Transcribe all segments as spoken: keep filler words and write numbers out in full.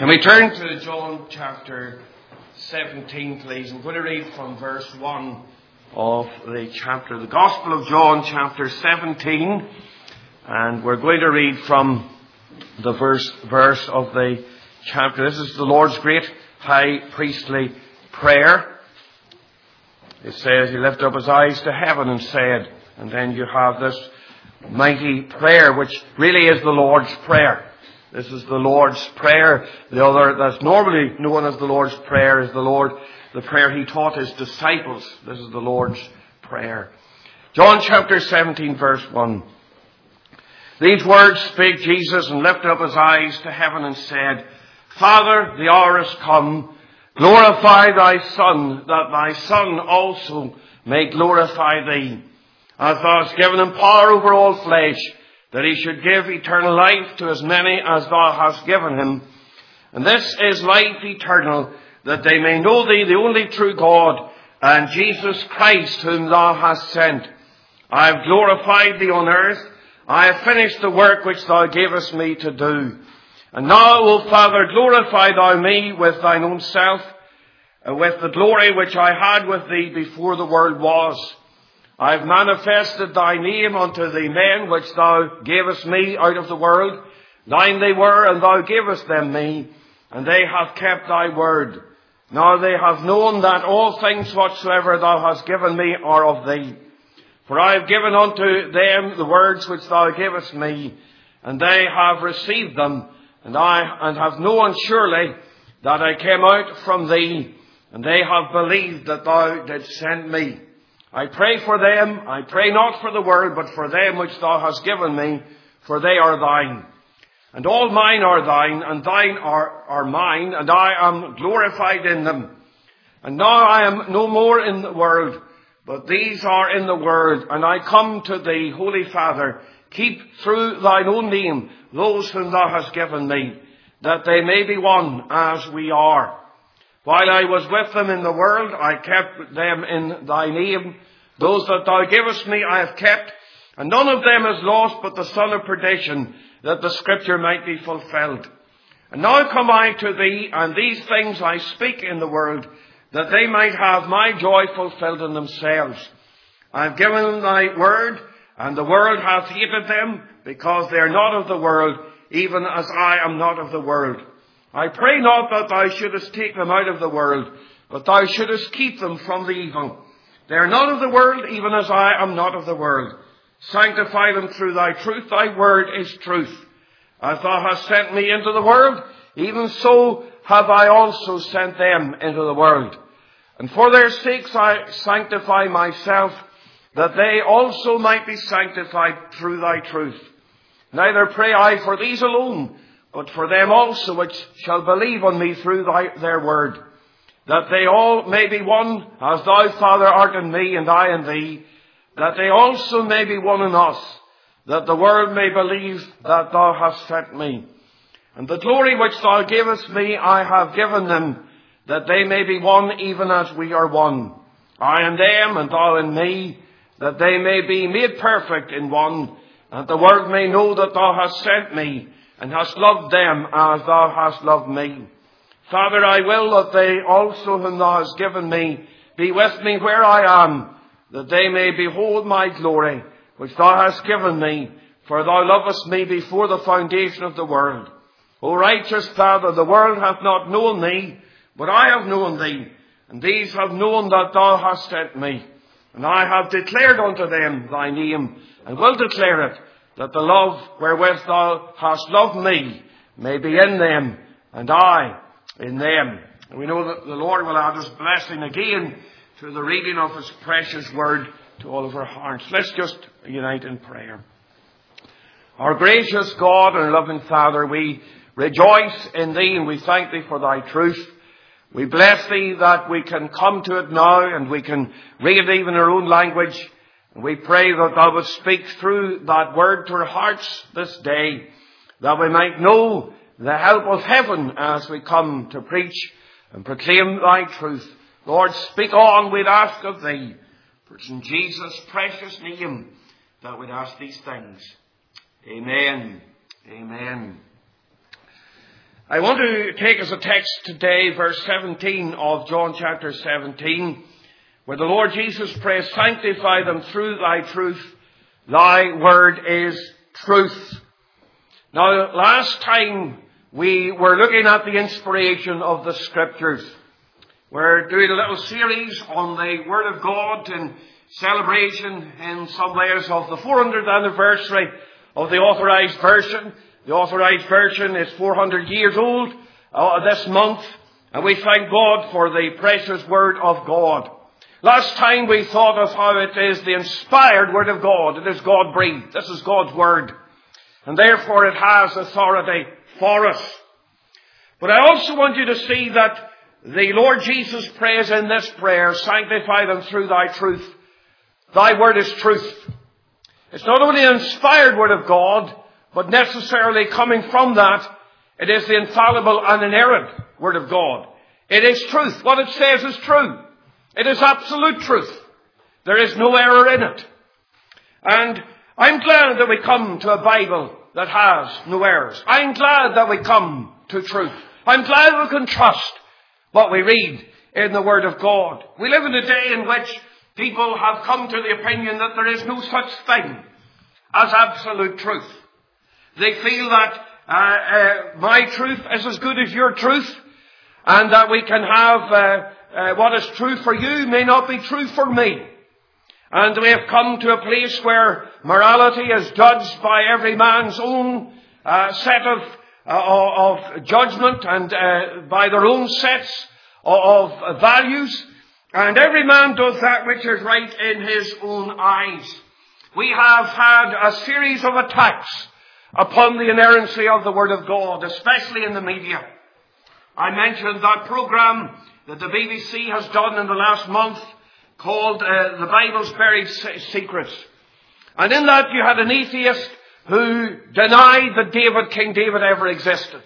Can we turn to John chapter seventeen, please? I'm going to read from verse one of the chapter, the Gospel of John, chapter seventeen. And we're going to read from the verse, verse of the chapter. This is the Lord's great high priestly prayer. It says, He lifted up His eyes to heaven and said, and then you have this mighty prayer, which really is the Lord's Prayer. This is the Lord's Prayer. The other that's normally known as the Lord's Prayer is the Lord, the prayer He taught His disciples. This is the Lord's Prayer. John chapter seventeen, verse one. These words spake Jesus, and lifted up His eyes to heaven and said, Father, the hour is come. Glorify Thy Son, that Thy Son also may glorify Thee. As Thou hast given Him power over all flesh, that He should give eternal life to as many as Thou hast given Him. And this is life eternal, that they may know Thee, the only true God, and Jesus Christ, whom Thou hast sent. I have glorified Thee on earth. I have finished the work which Thou gavest me to do. And now, O Father, glorify Thou me with Thine own self, uh, with the glory which I had with Thee before the world was. I have manifested Thy name unto the men which Thou gavest me out of the world. Thine they were, and Thou gavest them me, and they have kept Thy word. Now they have known that all things whatsoever Thou hast given me are of Thee. For I have given unto them the words which Thou gavest me, and they have received them, and I and have known surely that I came out from Thee, and they have believed that Thou didst send me. I pray for them, I pray not for the world, but for them which Thou hast given me, for they are Thine. And all mine are Thine, and Thine are, are mine, and I am glorified in them. And now I am no more in the world, but these are in the world, and I come to Thee, Holy Father. Keep through Thine own name those whom Thou hast given me, that they may be one as we are. While I was with them in the world, I kept them in Thy name. Those that Thou gavest me I have kept, and none of them is lost but the son of perdition, that the scripture might be fulfilled. And now come I to Thee, and these things I speak in the world, that they might have my joy fulfilled in themselves. I have given them Thy word, and the world hath hated them, because they are not of the world, even as I am not of the world. I pray not that Thou shouldest take them out of the world, but Thou shouldest keep them from the evil. They are not of the world, even as I am not of the world. Sanctify them through Thy truth. Thy word is truth. As Thou hast sent me into the world, even so have I also sent them into the world. And for their sakes I sanctify myself, that they also might be sanctified through Thy truth. Neither pray I for these alone, but for them also which shall believe on me through thy, their word, that they all may be one, as Thou, Father, art in me, and I in Thee, that they also may be one in us, that the world may believe that Thou hast sent me. And the glory which Thou gavest me I have given them, that they may be one even as we are one. I in them, and Thou in me, that they may be made perfect in one, that the world may know that Thou hast sent me, and hast loved them as Thou hast loved me. Father, I will that they also whom Thou hast given me be with me where I am, that they may behold my glory, which Thou hast given me, for Thou lovest me before the foundation of the world. O righteous Father, the world hath not known Thee, but I have known Thee, and these have known that Thou hast sent me. And I have declared unto them Thy name, and will declare it, that the love wherewith Thou hast loved me may be in them, and I in them. And we know that the Lord will add His blessing again through the reading of His precious word to all of our hearts. Let's just unite in prayer. Our gracious God and loving Father, we rejoice in Thee, and we thank Thee for Thy truth. We bless Thee that we can come to it now, and we can read it even in our own language. And we pray that Thou would speak through that word to our hearts this day, that we might know the help of heaven as we come to preach and proclaim Thy truth. Lord, speak on, we'd ask of Thee. For it's in Jesus' precious name that we'd ask these things. Amen. Amen. I want to take as a text today verse seventeen of John chapter seventeen, where the Lord Jesus prays, "Sanctify them through thy truth. Thy word is truth." Now, last time we were looking at the inspiration of the Scriptures. We're doing a little series on the Word of God in celebration in some ways of the four hundredth anniversary of the Authorized Version. The Authorized Version is four hundred years old uh, this month, and we thank God for the precious Word of God. Last time we thought of how it is the inspired Word of God. It is God-breathed. This is God's Word, and therefore it has authority for us. But I also want you to see that the Lord Jesus prays in this prayer, "Sanctify them through thy truth. Thy word is truth." It's not only an inspired Word of God, but necessarily coming from that, it is the infallible and inerrant Word of God. It is truth. What it says is true. It is absolute truth. There is no error in it. And I'm glad that we come to a Bible that has no errors. I'm glad that we come to truth. I'm glad we can trust what we read in the Word of God. We live in a day in which people have come to the opinion that there is no such thing as absolute truth. They feel that uh, uh, my truth is as good as your truth, and that we can have uh, uh, what is true for you may not be true for me. And we have come to a place where morality is judged by every man's own uh, set of, uh, of judgment and uh, by their own sets of, of values. And every man does that which is right in his own eyes. We have had a series of attacks upon the inerrancy of the Word of God, especially in the media. I mentioned that program that the B B C has done in the last month called uh, The Bible's Buried Secrets. And in that you had an atheist who denied that David, King David, ever existed.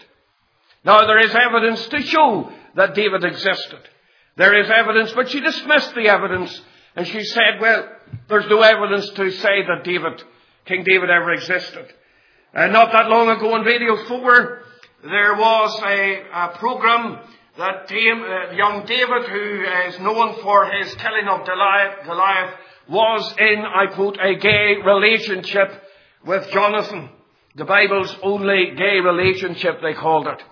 Now there is evidence to show that David existed. There is evidence, but she dismissed the evidence and she said, well, there's no evidence to say that David, King David, ever existed. Uh, not that long ago on Radio four, there was a, a program that Dame, uh, young David, who is known for his killing of Goliath, Goliath, was in, I quote, a gay relationship with Jonathan. The Bible's only gay relationship, they called it.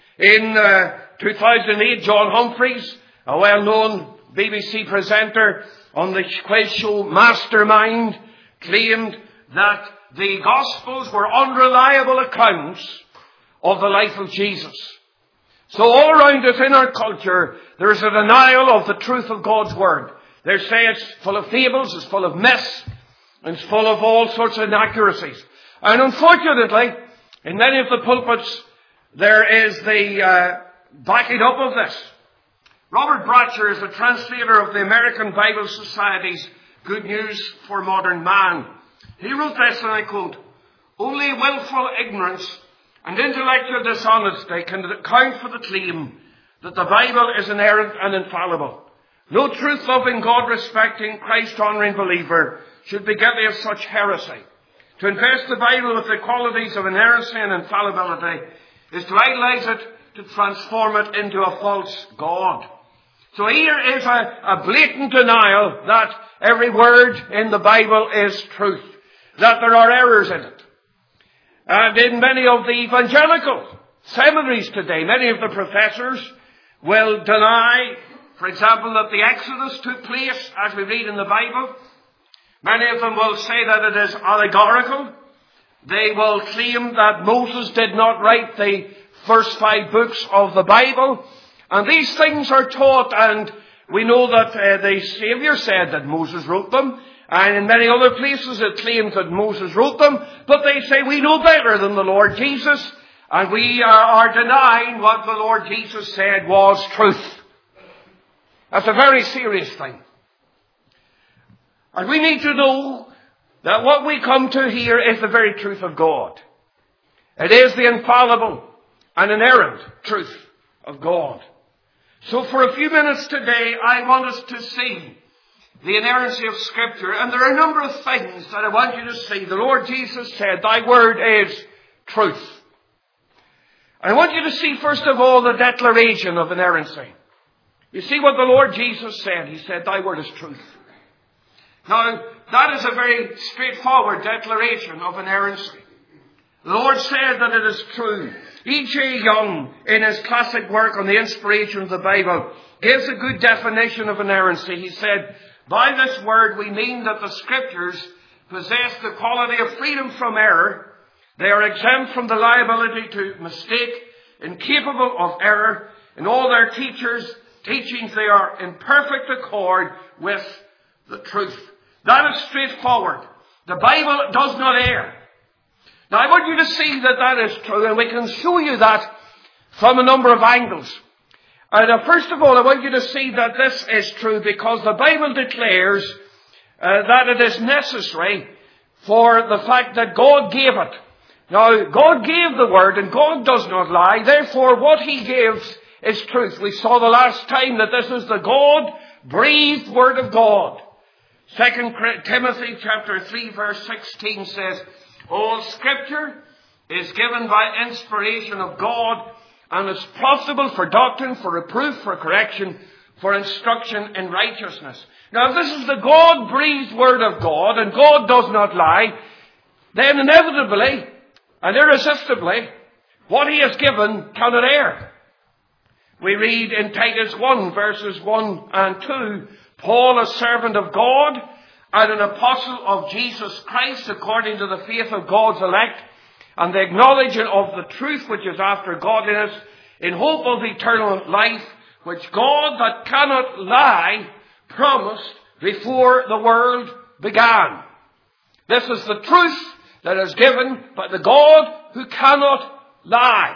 In uh, two thousand eight, John Humphreys, a well-known B B C presenter on the quiz show Mastermind, claimed that the Gospels were unreliable accounts of the life of Jesus. So all around us in our culture, there is a denial of the truth of God's Word. They say it's full of fables, it's full of myths, and it's full of all sorts of inaccuracies. And unfortunately, in many of the pulpits, there is the uh, backing up of this. Robert Bratcher is the translator of the American Bible Society's Good News for Modern Man. He wrote this, and I quote, "Only willful ignorance and intellectual dishonesty can account for the claim that the Bible is inerrant and infallible. No truth-loving, God-respecting, Christ-honouring believer should be guilty of such heresy. To invest the Bible with the qualities of inerrancy and infallibility is to idolize it, to transform it into a false God." So here is a, a blatant denial that every word in the Bible is truth, that there are errors in it. And in many of the evangelical seminaries today, many of the professors will deny, for example, that the Exodus took place as we read in the Bible. Many of them will say that it is allegorical. They will claim that Moses did not write the first five books of the Bible. And these things are taught, and we know that uh, the Saviour said that Moses wrote them. And in many other places it claims that Moses wrote them. But they say we know better than the Lord Jesus. And we are, are denying what the Lord Jesus said was truth. That's a very serious thing. And we need to know that what we come to here is the very truth of God. It is the infallible and inerrant truth of God. So for a few minutes today, I want us to see the inerrancy of Scripture. And there are a number of things that I want you to see. The Lord Jesus said, "Thy word is truth." I want you to see, first of all, the declaration of inerrancy. You see what the Lord Jesus said. He said, thy word is truth. Now, that is a very straightforward declaration of inerrancy. The Lord said that it is true. E J Young, in his classic work on the inspiration of the Bible, gives a good definition of inerrancy. He said, by this word we mean that the Scriptures possess the quality of freedom from error. They are exempt from the liability to mistake, incapable of error. In all their teachers, teachings, they are in perfect accord with the truth. That is straightforward. The Bible does not err. Now, I want you to see that that is true, and we can show you that from a number of angles. And uh, first of all, I want you to see that this is true because the Bible declares uh, that it is necessary for the fact that God gave it. Now, God gave the Word, and God does not lie. Therefore, what He gives is truth. We saw the last time that this is the God-breathed Word of God. Second Timothy chapter three verse sixteen says, all Scripture is given by inspiration of God and is profitable for doctrine, for reproof, for correction, for instruction in righteousness. Now, if this is the God-breathed Word of God, and God does not lie, then inevitably and irresistibly, what He has given cannot err. We read in Titus one, verses one and two, Paul, a servant of God and an apostle of Jesus Christ, according to the faith of God's elect, and the acknowledging of the truth which is after godliness, in hope of eternal life, which God that cannot lie promised before the world began. This is the truth that is given by the God who cannot lie.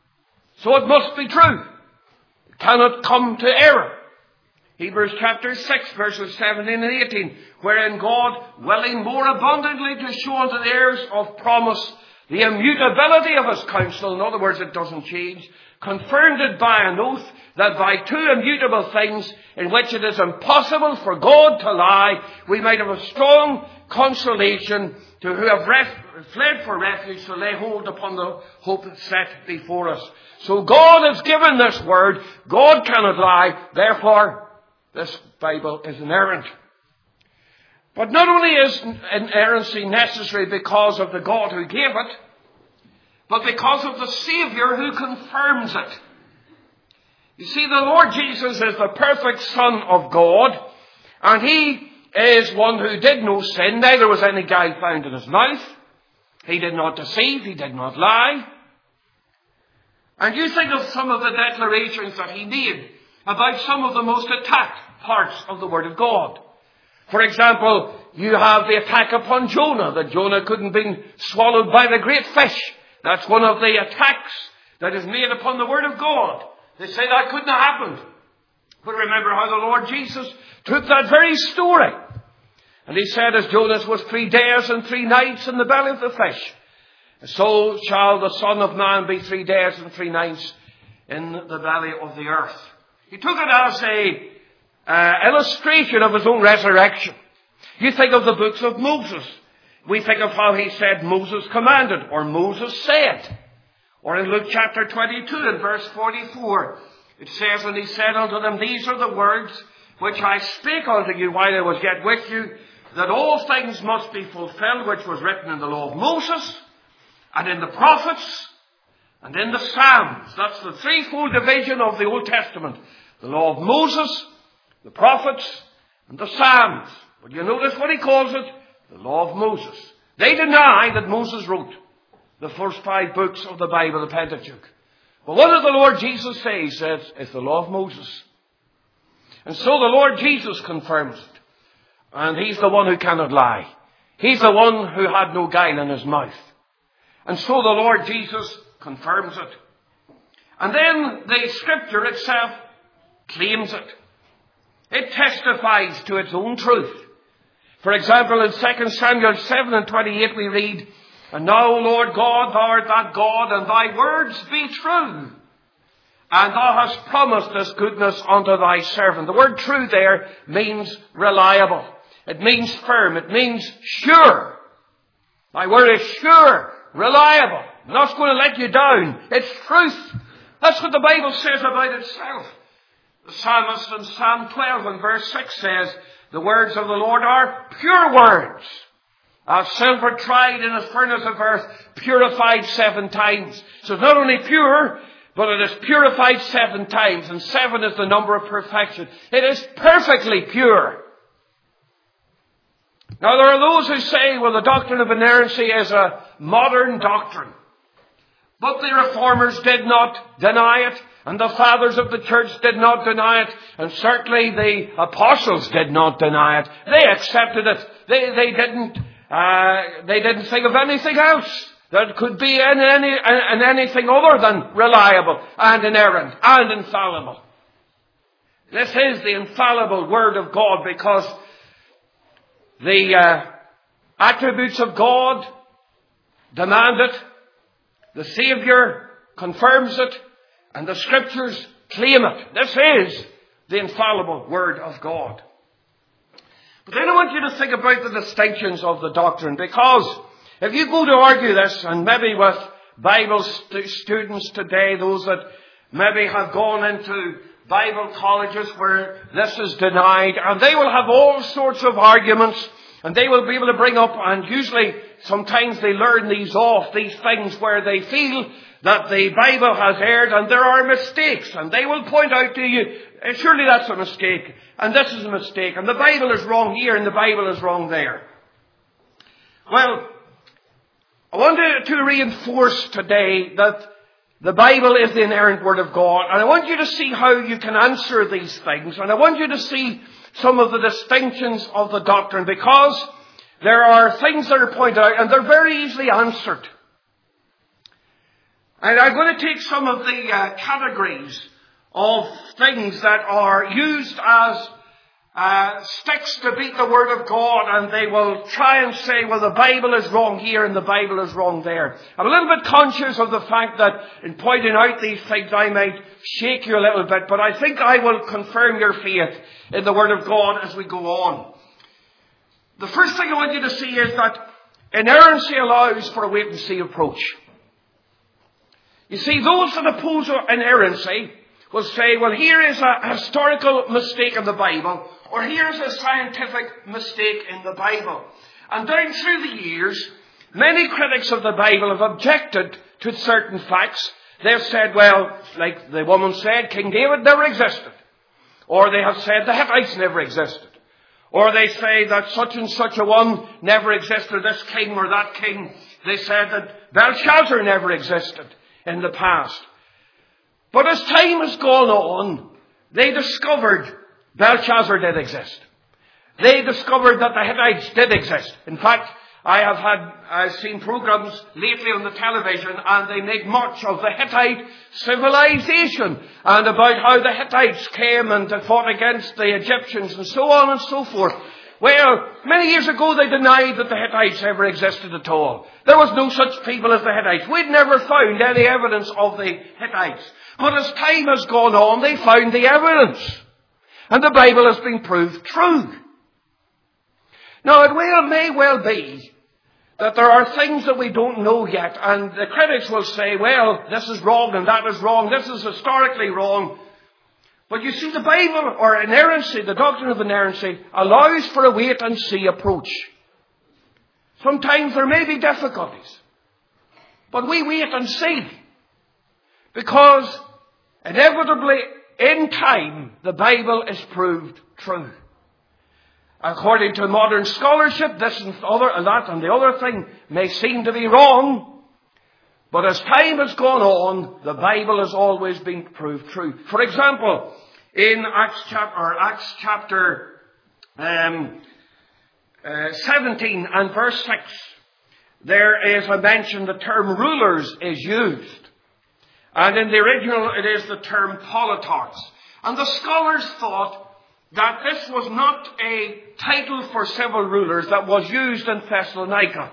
So it must be true. It cannot come to error. Hebrews chapter six, verses seventeen and eighteen, wherein God, willing more abundantly to show unto the heirs of promise the immutability of His counsel, in other words, it doesn't change, confirmed it by an oath, that by two immutable things, in which it is impossible for God to lie, we might have a strong consolation to who have ref- fled for refuge to lay hold upon the hope set before us. So God has given this word. God cannot lie. Therefore, this Bible is inerrant. But not only is inerrancy necessary because of the God who gave it, but because of the Savior who confirms it. You see, the Lord Jesus is the perfect Son of God, and He is one who did no sin. Neither was any guile found in His mouth. He did not deceive. He did not lie. And you think of some of the declarations that He made about some of the most attacked parts of the Word of God. For example, you have the attack upon Jonah, that Jonah couldn't be swallowed by the great fish. That's one of the attacks that is made upon the Word of God. They say that couldn't have happened. But remember how the Lord Jesus took that very story. And He said, as Jonas was three days and three nights in the belly of the fish, so shall the Son of Man be three days and three nights in the belly of the earth. He took it as a uh, illustration of His own resurrection. You think of the books of Moses. We think of how He said Moses commanded, or Moses said. Or in Luke chapter twenty-two and verse forty-four, it says, and He said unto them, these are the words which I spake unto you while I was yet with you, that all things must be fulfilled which was written in the law of Moses, and in the prophets, and in the Psalms. That's the threefold division of the Old Testament. The law of Moses, the prophets, and the Psalms. But you notice what He calls it? The law of Moses. They deny that Moses wrote the first five books of the Bible, the Pentateuch. But what did the Lord Jesus say? He says, it's the law of Moses. And so the Lord Jesus confirms it. And He's the one who cannot lie. He's the one who had no guile in His mouth. And so the Lord Jesus confirms it. And then the Scripture itself claims it. It testifies to its own truth. For example, in Second Samuel seven and twenty-eight we read, and now, Lord God, thou art that God, and thy words be true. And thou hast promised this goodness unto thy servant. The word true there means reliable. It means firm. It means sure. Thy word is sure, reliable. I'm not going to let you down. It's truth. That's what the Bible says about itself. The psalmist in Psalm twelve and verse six says, the words of the Lord are pure words, as silver tried in a furnace of earth, purified seven times. So it's not only pure, but it is purified seven times, and seven is the number of perfection. It is perfectly pure. Now there are those who say, well, the doctrine of inerrancy is a modern doctrine. But the Reformers did not deny it, and the fathers of the church did not deny it, and certainly the apostles did not deny it. They accepted it. They, they didn't, uh, they didn't think of anything else that could be in any, in anything other than reliable and inerrant and infallible. This is the infallible Word of God, because the uh, attributes of God demand it. The Saviour confirms it, and the Scriptures claim it. This is the infallible Word of God. But then I want you to think about the distinctions of the doctrine, because if you go to argue this, and maybe with Bible st- students today, those that maybe have gone into Bible colleges where this is denied, and they will have all sorts of arguments, and they will be able to bring up, and usually sometimes they learn these off, these things where they feel that the Bible has erred and there are mistakes. And they will point out to you, surely that's a mistake, and this is a mistake, and the Bible is wrong here and the Bible is wrong there. Well, I wanted to reinforce today that the Bible is the inerrant Word of God, and I want you to see how you can answer these things, and I want you to see some of the distinctions of the doctrine, because there are things that are pointed out, and they're very easily answered. And I'm going to take some of the uh, categories of things that are used as uh, sticks to beat the Word of God, and they will try and say, well, the Bible is wrong here and the Bible is wrong there. I'm a little bit conscious of the fact that in pointing out these things I might shake you a little bit, but I think I will confirm your faith in the Word of God as we go on. The first thing I want you to see is that inerrancy allows for a wait-and-see approach. You see, those that oppose inerrancy will say, well, here is a historical mistake in the Bible, or here's a scientific mistake in the Bible. And down through the years, many critics of the Bible have objected to certain facts. They've said, well, like the woman said, King David never existed. Or they have said the Hittites never existed. Or they say that such and such a one never existed, this king or that king. They said that Belshazzar never existed in the past. But as time has gone on, they discovered Belshazzar did exist. They discovered that the Hittites did exist. In fact, I have had, I've seen programs lately on the television, and they make much of the Hittite civilization and about how the Hittites came and fought against the Egyptians and so on and so forth. Well, many years ago they denied that the Hittites ever existed at all. There was no such people as the Hittites. We'd never found any evidence of the Hittites. But as time has gone on, they found the evidence. And the Bible has been proved true. Now, it will, may well be that there are things that we don't know yet, and the critics will say, well, this is wrong and that is wrong, this is historically wrong. But you see, the Bible, or inerrancy, the doctrine of inerrancy, allows for a wait-and-see approach. Sometimes there may be difficulties, but we wait and see. Because inevitably, in time, the Bible is proved true. According to modern scholarship, this and other and that and the other thing may seem to be wrong, but as time has gone on, the Bible has always been proved true. For example, in Acts chapter, or Acts chapter um, uh, seventeen and verse six, there is a mention, the term rulers is used. And in the original, it is the term politarchs. And the scholars thought that this was not a title for civil rulers that was used in Thessalonica.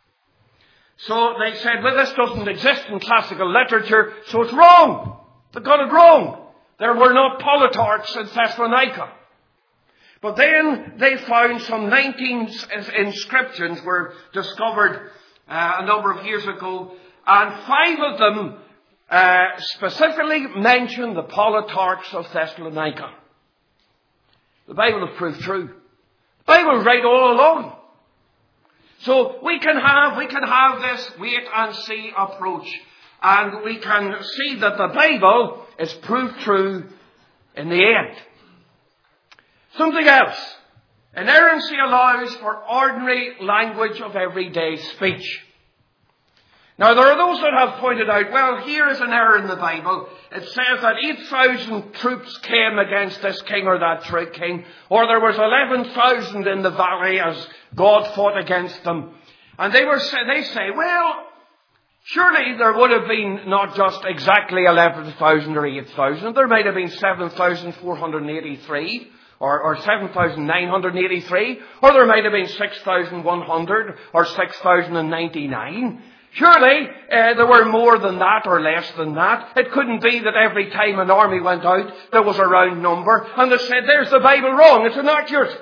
So they said, well, this doesn't exist in classical literature, so it's wrong. They got it wrong. There were not politarchs in Thessalonica. But then they found some nineteen inscriptions were discovered uh, a number of years ago, And five of them uh, specifically mention the politarchs of Thessalonica. The Bible is proved true. The Bible is right all along. So we can have, we can have this wait and see approach. And we can see that the Bible is proved true in the end. Something else. Inerrancy allows for ordinary language of everyday speech. Now there are those that have pointed out, well, here is an error in the Bible. It says that eight thousand troops came against this king or that king, or there was eleven thousand in the valley as God fought against them. And they were they say, well, surely there would have been not just exactly eleven thousand or eight thousand. There might have been seven thousand four hundred eighty-three. Or, or seven thousand nine hundred eighty-three, or there might have been six thousand one hundred, or six thousand ninety-nine. Surely uh, there were more than that or less than that. It couldn't be that every time an army went out there was a round number, and they said, there's the Bible wrong, it's inaccurate.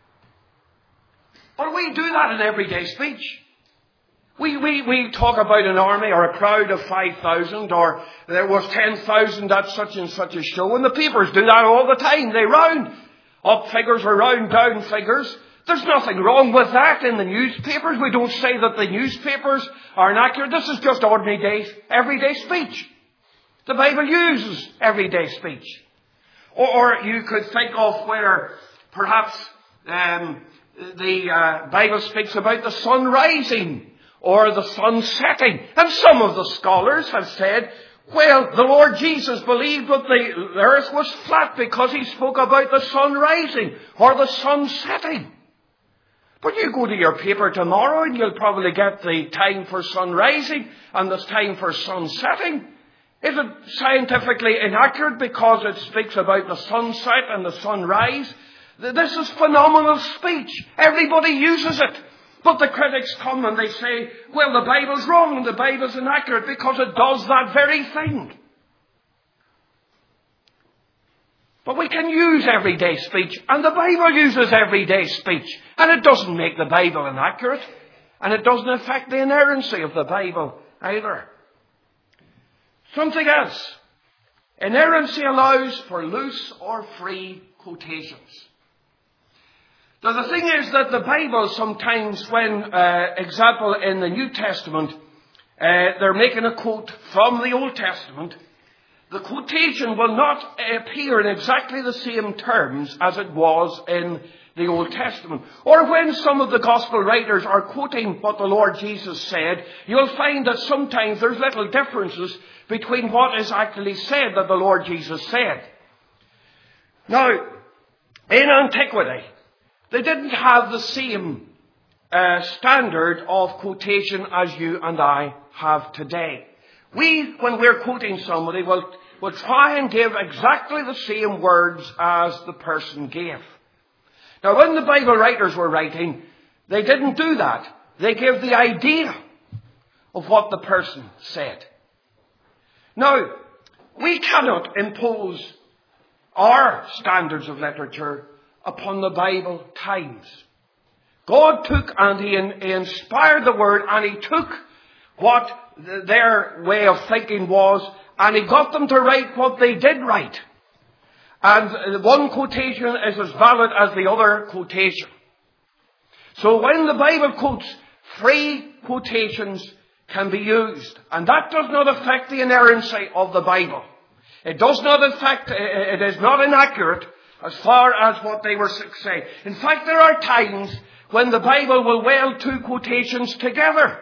But we do that in everyday speech. We, we, we talk about an army or a crowd of five thousand, or there was ten thousand at such and such a show, and the papers do that all the time. They round up figures or round down figures. There's nothing wrong with that in the newspapers. We don't say that the newspapers are inaccurate. This is just ordinary day, everyday speech. The Bible uses everyday speech. Or, or you could think of where perhaps um, the uh, Bible speaks about the sun rising or the sun setting. And some of the scholars have said, well, the Lord Jesus believed that the earth was flat because he spoke about the sun rising or the sun setting. But you go to your paper tomorrow and you'll probably get the time for sun rising and the time for sun setting. Is it scientifically inaccurate because it speaks about the sunset and the sunrise? This is phenomenal speech. Everybody uses it. But the critics come and they say, well, the Bible's wrong and the Bible's inaccurate because it does that very thing. But we can use everyday speech, and the Bible uses everyday speech, and it doesn't make the Bible inaccurate, and it doesn't affect the inerrancy of the Bible either. Something else. Inerrancy allows for loose or free quotations. Now the thing is that the Bible sometimes, when, uh, example, in the New Testament, uh, they're making a quote from the Old Testament, the quotation will not appear in exactly the same terms as it was in the Old Testament. Or when some of the Gospel writers are quoting what the Lord Jesus said, you'll find that sometimes there's little differences between what is actually said that the Lord Jesus said. Now, in antiquity, they didn't have the same uh, standard of quotation as you and I have today. We, when we're quoting somebody, will, will try and give exactly the same words as the person gave. Now, when the Bible writers were writing, they didn't do that. They gave the idea of what the person said. Now, we cannot impose our standards of literature upon the Bible times. God took and he, in, he inspired the word, and he took what their way of thinking was, and he got them to write what they did write. And one quotation is as valid as the other quotation. So when the Bible quotes, free quotations can be used. And that does not affect the inerrancy of the Bible. It does not affect, it is not inaccurate as far as what they were saying. In fact, there are times when the Bible will weld two quotations together.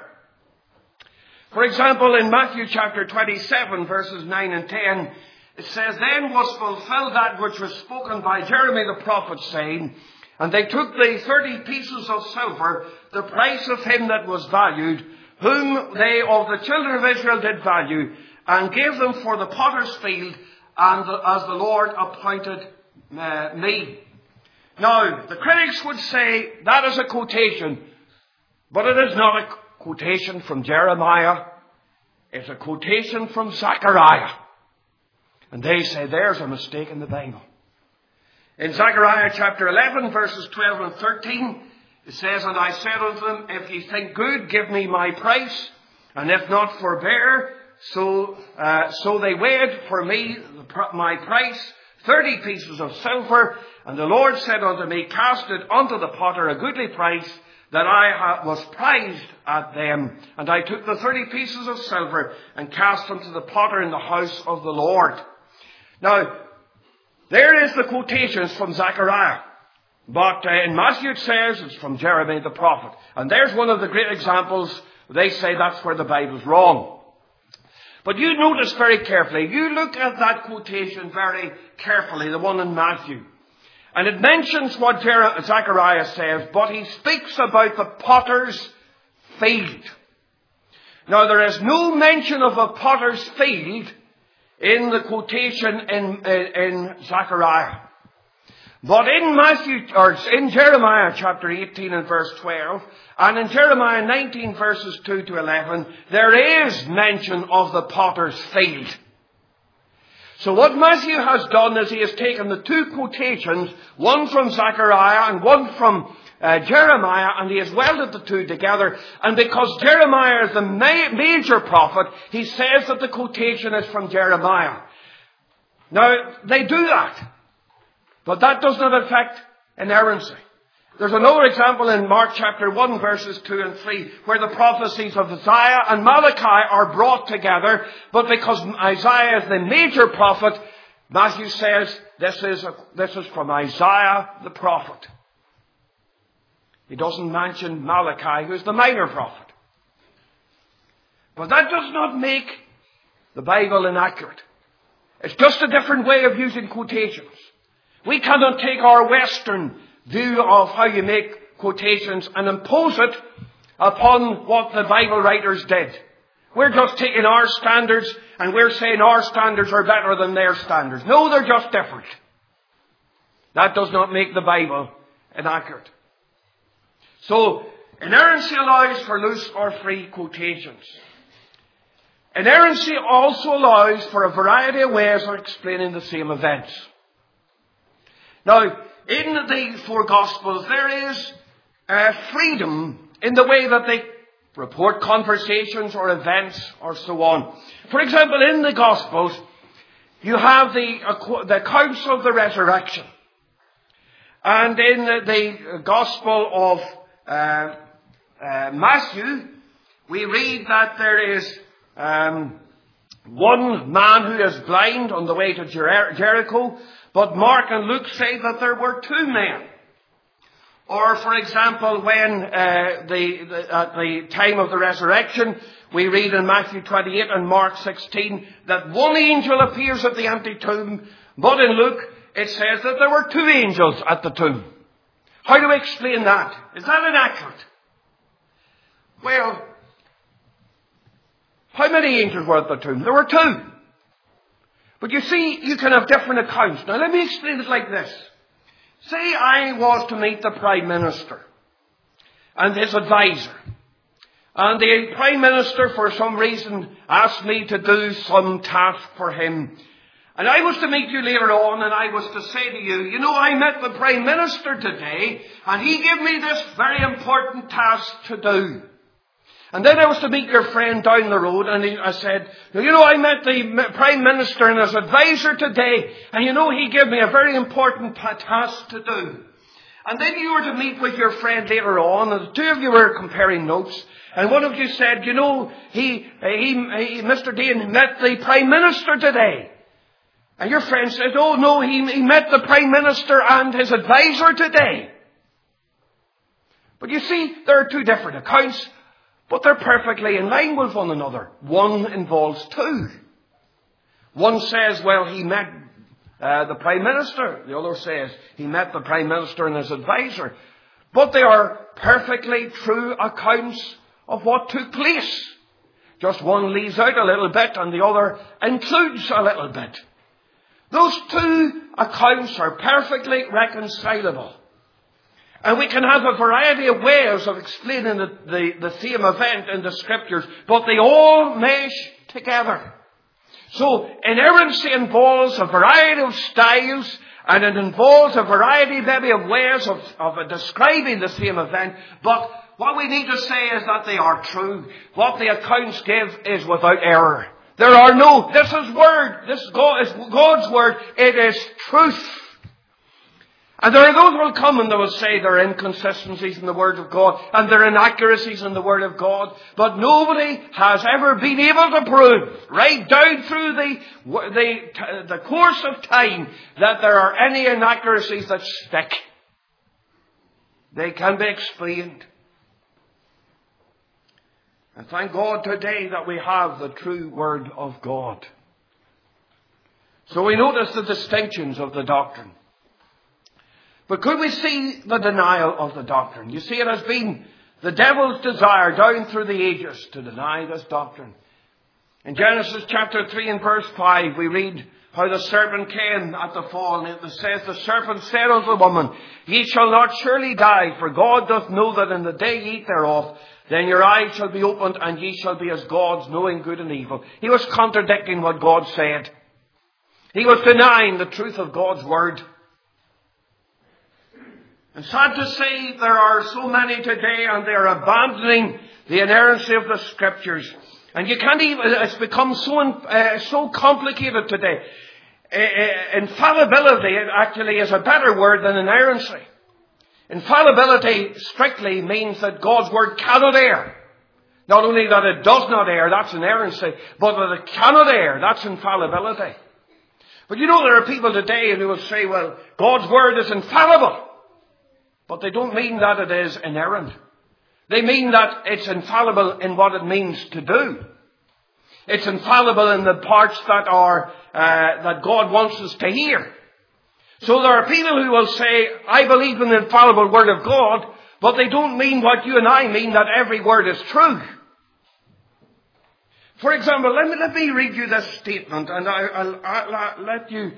For example, in Matthew chapter twenty-seven, verses nine and ten, it says, "Then was fulfilled that which was spoken by Jeremy the prophet, saying, And they took the thirty pieces of silver, the price of him that was valued, whom they of the children of Israel did value, and gave them for the potter's field, and as the Lord appointed uh, me." Now, the critics would say that is a quotation, but it is not a quotation from Jeremiah. It's a quotation from Zechariah. And they say there's a mistake in the Bible. In Zechariah chapter eleven, verses twelve and thirteen, it says, "And I said unto them, If ye think good, give me my price, And if not, forbear. So, uh, so they weighed for me my price, thirty pieces of silver. And the Lord said unto me, cast it unto the potter a goodly price, that I was prized at them. And I took the thirty pieces of silver and cast them to the potter in the house of the Lord. Now, there is the quotations from Zechariah. But uh, in Matthew it says it's from Jeremiah the prophet. And there's one of the great examples. They say that's where the Bible's wrong. But you notice very carefully, you look at that quotation very carefully, the one in Matthew. And it mentions what Jer- Zechariah says, but he speaks about the potter's field. Now there is no mention of a potter's field in the quotation in, in, in Zechariah. But in Matthew, or in Jeremiah chapter eighteen and verse twelve, and in Jeremiah nineteen verses two to eleven, there is mention of the potter's field. So what Matthew has done is he has taken the two quotations, one from Zechariah and one from uh, Jeremiah, and he has welded the two together. And because Jeremiah is the ma- major prophet, he says that the quotation is from Jeremiah. Now, they do that. But that does not affect inerrancy. There's another example in Mark chapter one verses two and three where the prophecies of Isaiah and Malachi are brought together. But because Isaiah is the major prophet, Matthew says this is, a, this is from Isaiah the prophet. He doesn't mention Malachi, who's the minor prophet. But that does not make the Bible inaccurate. It's just a different way of using quotations. We cannot take our Western view of how you make quotations and impose it upon what the Bible writers did. We're just taking our standards and we're saying our standards are better than their standards. No, they're just different. That does not make the Bible inaccurate. So, inerrancy allows for loose or free quotations. Inerrancy also allows for a variety of ways of explaining the same events. Now, in the four Gospels, there is uh, freedom in the way that they report conversations or events or so on. For example, in the Gospels, you have the, uh, the accounts of the resurrection. And in the, the Gospel of uh, uh, Matthew, we read that there is um, one man who is blind on the way to Jer- Jericho. But Mark and Luke say that there were two men. Or, for example, when uh, the, the, at the time of the resurrection, we read in Matthew twenty-eight and Mark sixteen that one angel appears at the empty tomb. But in Luke, it says that there were two angels at the tomb. How do we explain that? Is that inaccurate? Well, how many angels were at the tomb? There were two. But you see, you can have different accounts. Now let me explain it like this. Say I was to meet the Prime Minister and his advisor. And the Prime Minister, for some reason, asked me to do some task for him. And I was to meet you later on, and I was to say to you, you know, I met the Prime Minister today, and he gave me this very important task to do. And then I was to meet your friend down the road, and he, I said, you know, I met the Prime Minister and his advisor today, and you know, he gave me a very important task to do. And then you were to meet with your friend later on, and the two of you were comparing notes, and one of you said, you know, he, he, he Mister Dean met the Prime Minister today. And your friend said, oh no, he, he met the Prime Minister and his advisor today. But you see, there are two different accounts, but they're perfectly in line with one another. One involves two. One says, well, he met uh, the Prime Minister. The other says he met the Prime Minister and his advisor. But they are perfectly true accounts of what took place. Just one leaves out a little bit and the other includes a little bit. Those two accounts are perfectly reconcilable. And we can have a variety of ways of explaining the, the, the same event in the Scriptures, but they all mesh together. So, inerrancy involves a variety of styles, and it involves a variety maybe of ways of, of describing the same event, but what we need to say is that they are true. What the accounts give is without error. There are no, this is word, this is God's word, it is truth. And there are those who will come and they will say there are inconsistencies in the Word of God and there are inaccuracies in the Word of God. But nobody has ever been able to prove, right down through the, the, the course of time, that there are any inaccuracies that stick. They can be explained. And thank God today that we have the true Word of God. So we notice the distinctions of the doctrine. But could we see the denial of the doctrine? You see, it has been the devil's desire down through the ages to deny this doctrine. In Genesis chapter three and verse five, we read how the serpent came at the fall. And it says, the serpent said unto the woman, Ye shall not surely die, for God doth know that in the day ye eat thereof, then your eyes shall be opened, and ye shall be as gods, knowing good and evil. He was contradicting what God said. He was denying the truth of God's word. And sad to say, there are so many today, and they are abandoning the inerrancy of the Scriptures. And you can't even, it's become so, uh, so complicated today. Uh, uh, infallibility actually is a better word than inerrancy. Infallibility strictly means that God's word cannot err. Not only that it does not err, that's inerrancy, but that it cannot err, that's infallibility. But you know, there are people today who will say, well, God's word is infallible. But they don't mean that it is inerrant. They mean that it's infallible in what it means to do. It's infallible in the parts that are, uh, that God wants us to hear. So there are people who will say, I believe in the infallible word of God, but they don't mean what you and I mean, that every word is true. For example, let me, let me read you this statement, and I, I'll, I'll let you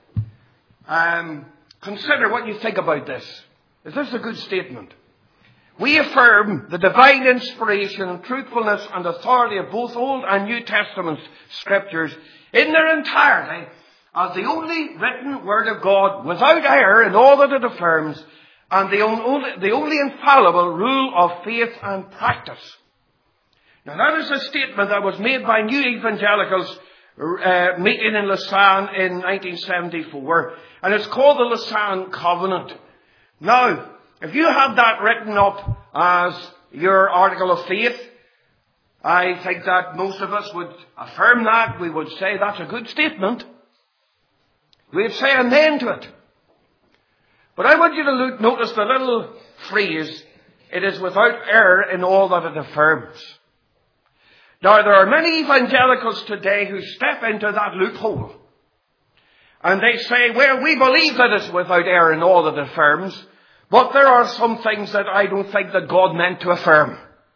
um, consider what you think about this. Is this a good statement? We affirm the divine inspiration and truthfulness and authority of both Old and New Testament Scriptures in their entirety as the only written Word of God without error in all that it affirms, and the only, the only infallible rule of faith and practice. Now that is a statement that was made by New Evangelicals uh, meeting in Lausanne in nineteen seventy-four, and it's called the Lausanne Covenant. Now, if you had that written up as your article of faith, I think that most of us would affirm that. We would say that's a good statement. We'd say amen to it. But I want you to look, notice the little phrase, it is without error in all that it affirms. Now, there are many evangelicals today who step into that loophole. And they say, well, we believe that it's without error in all that it affirms, but there are some things that I don't think that God meant to affirm.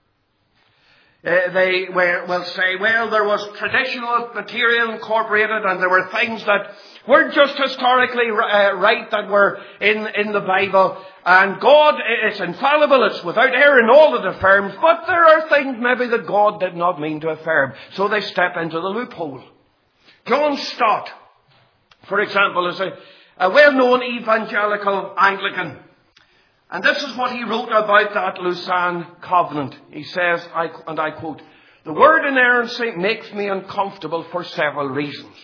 Uh, they will say, well, there was traditional material incorporated, and there were things that weren't just historically uh, right that were in, in the Bible. And God is infallible, it's without error in all that it affirms, but there are things maybe that God did not mean to affirm. So they step into the loophole. John Stott, for example, is a, a well-known evangelical Anglican. And this is what he wrote about that Lausanne Covenant. He says, I, and I quote, the word inerrancy makes me uncomfortable for several reasons.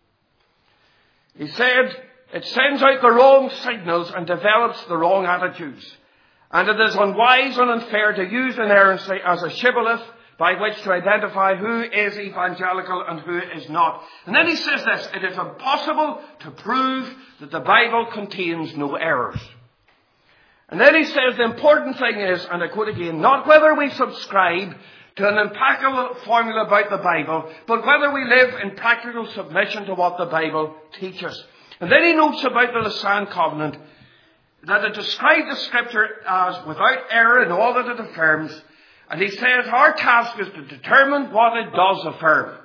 He said, it sends out the wrong signals and develops the wrong attitudes. And it is unwise and unfair to use inerrancy as a shibboleth by which to identify who is evangelical and who is not. And then he says this, it is impossible to prove that the Bible contains no errors. And then he says the important thing is, and I quote again, not whether we subscribe to an impeccable formula about the Bible, but whether we live in practical submission to what the Bible teaches. And then he notes about the Lausanne Covenant that it describes the Scripture as without error in all that it affirms. And he says our task is to determine what it does affirm.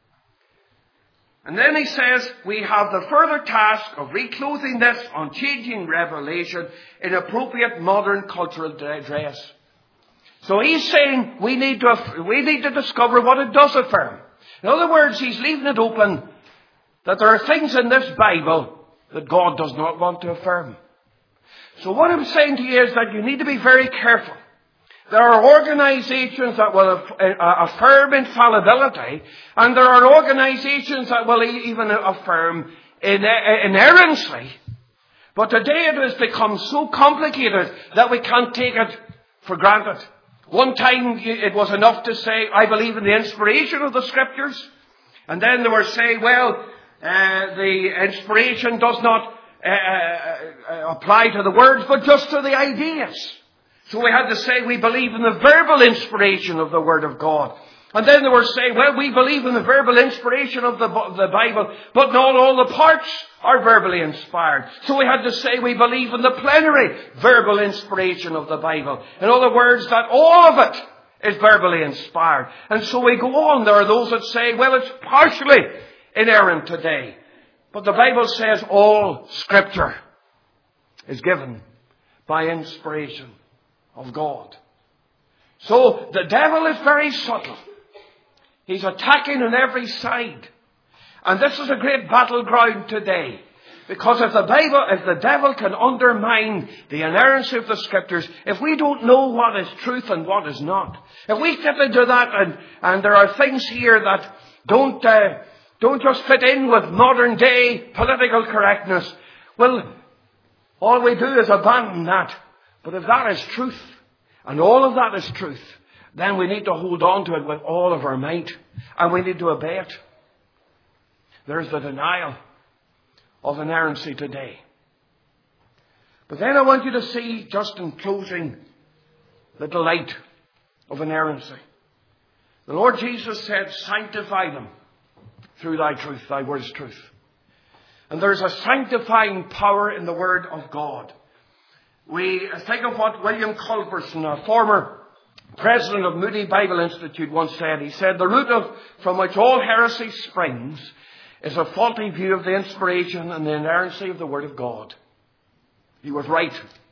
And then he says we have the further task of reclothing this unchanging revelation in appropriate modern cultural dress. So he's saying we need to, we need to discover what it does affirm. In other words, he's leaving it open that there are things in this Bible that God does not want to affirm. So what I'm saying to you is that you need to be very careful There are organizations that will affirm infallibility, and there are organizations that will even affirm inerrancy. But today it has become so complicated that we can't take it for granted. One time it was enough to say, I believe in the inspiration of the Scriptures. And then they were saying, well, uh, the inspiration does not uh, uh, apply to the words, but just to the ideas. So we had to say we believe in the verbal inspiration of the Word of God. And then they were saying, well, we believe in the verbal inspiration of the, the Bible, but not all the parts are verbally inspired. So we had to say we believe in the plenary verbal inspiration of the Bible. In other words, that all of it is verbally inspired. And so we go on. There are those that say, well, it's partially inerrant today. But the Bible says all Scripture is given by inspiration of God. So the devil is very subtle. He's attacking on every side. And this is a great battleground today. Because if the Bible, if the devil can undermine the inerrancy of the Scriptures, if we don't know what is truth and what is not, if we get into that and, and there are things here that don't, uh, don't just fit in with modern day political correctness, well, all we do is abandon that. But if that is truth, and all of that is truth, then we need to hold on to it with all of our might. And we need to obey it. There's the denial of inerrancy today. But then I want you to see, just in closing, the delight of inerrancy. The Lord Jesus said, sanctify them through thy truth. Thy word is truth. And there's a sanctifying power in the Word of God. We think of what William Culbertson, a former president of Moody Bible Institute, once said. He said, the root of from which all heresy springs is a faulty view of the inspiration and the inerrancy of the Word of God. He was right.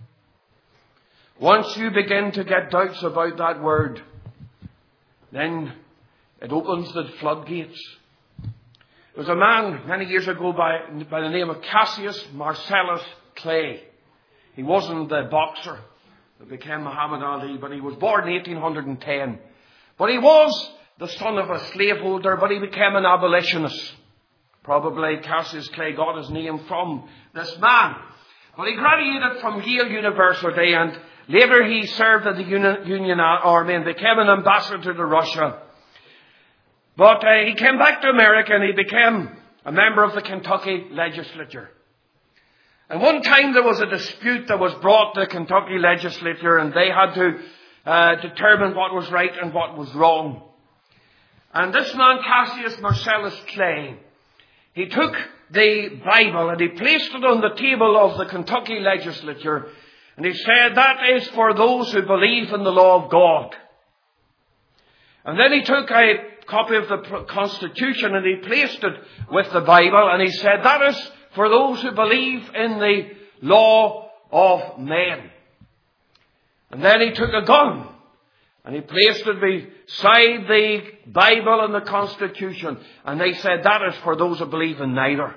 Once you begin to get doubts about that Word, then it opens the floodgates. There was a man many years ago by, by the name of Cassius Marcellus Clay. He wasn't the boxer that became Muhammad Ali, but he was born in eighteen ten. But he was the son of a slaveholder, but he became an abolitionist. Probably Cassius Clay got his name from this man. But he graduated from Yale University, and later he served in the Union Army and became an ambassador to Russia. But uh, he came back to America and he became a member of the Kentucky legislature. And one time there was a dispute that was brought to the Kentucky legislature, and they had to uh, determine what was right and what was wrong. And this man, Cassius Marcellus Clay, he took the Bible and he placed it on the table of the Kentucky legislature, and he said, that is for those who believe in the law of God. And then he took a copy of the Constitution and he placed it with the Bible, and he said, that is for those who believe in the law of men. And then he took a gun and he placed it beside the Bible and the Constitution, and they said, that is for those who believe in neither.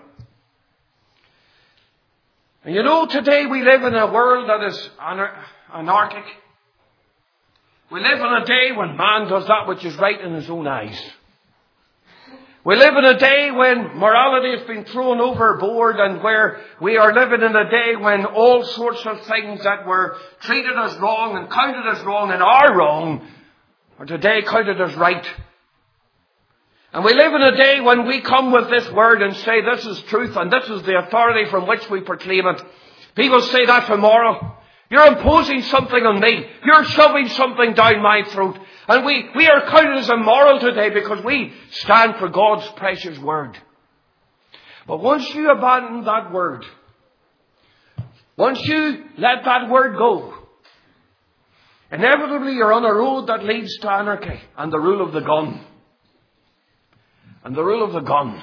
And you know, today we live in a world that is anar- anarchic. We live in a day when man does that which is right in his own eyes. We live in a day when morality has been thrown overboard, and where we are living in a day when all sorts of things that were treated as wrong and counted as wrong and are wrong are today counted as right. And we live in a day when we come with this word and say this is truth and this is the authority from which we proclaim it. People say that tomorrow. You're imposing something on me. You're shoving something down my throat. And we, we are counted as immoral today because we stand for God's precious word. But once you abandon that word, once you let that word go, inevitably you're on a road that leads to anarchy and the rule of the gun. And the rule of the gun.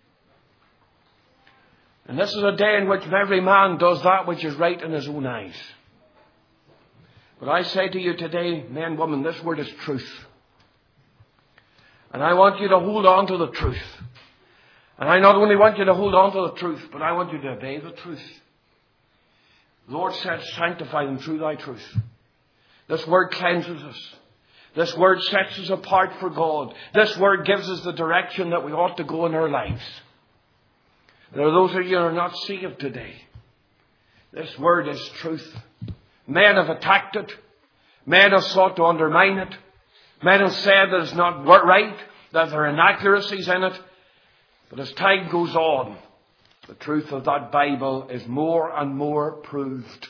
And this is a day in which every man does that which is right in his own eyes. But I say to you today, men, women, this word is truth. And I want you to hold on to the truth. And I not only want you to hold on to the truth, but I want you to obey the truth. The Lord said, sanctify them through thy truth. This Word cleanses us. This Word sets us apart for God. This Word gives us the direction that we ought to go in our lives. There are those of you who are not saved today. This Word is truth. Men have attacked it. Men have sought to undermine it. Men have said that it's not right, that there are inaccuracies in it. But as time goes on, the truth of that Bible is more and more proved.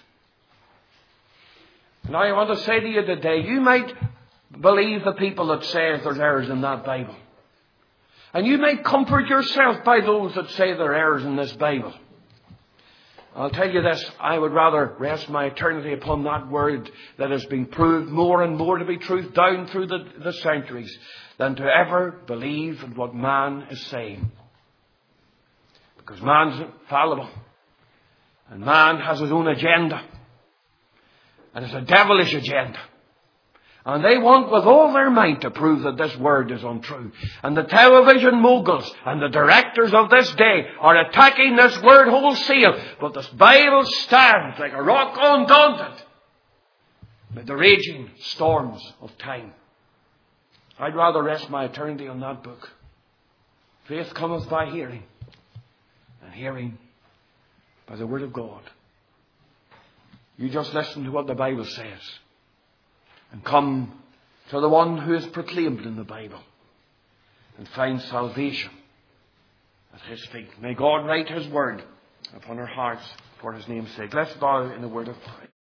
Now I want to say to you today, you might believe the people that say there's errors in that Bible. And you may comfort yourself by those that say there are errors in this Bible. I'll tell you this, I would rather rest my eternity upon that Word that has been proved more and more to be truth down through the, the centuries than to ever believe in what man is saying. Because man's fallible. And man has his own agenda. And it's a devilish agenda. And they want with all their might to prove that this Word is untrue. And the television moguls and the directors of this day are attacking this Word wholesale. But this Bible stands like a rock undaunted with the raging storms of time. I'd rather rest my eternity on that book. Faith cometh by hearing, and hearing by the Word of God. You just listen to what the Bible says and come to the one who is proclaimed in the Bible and find salvation at His feet. May God write His Word upon our hearts for His name's sake. Let's bow in the word of prayer.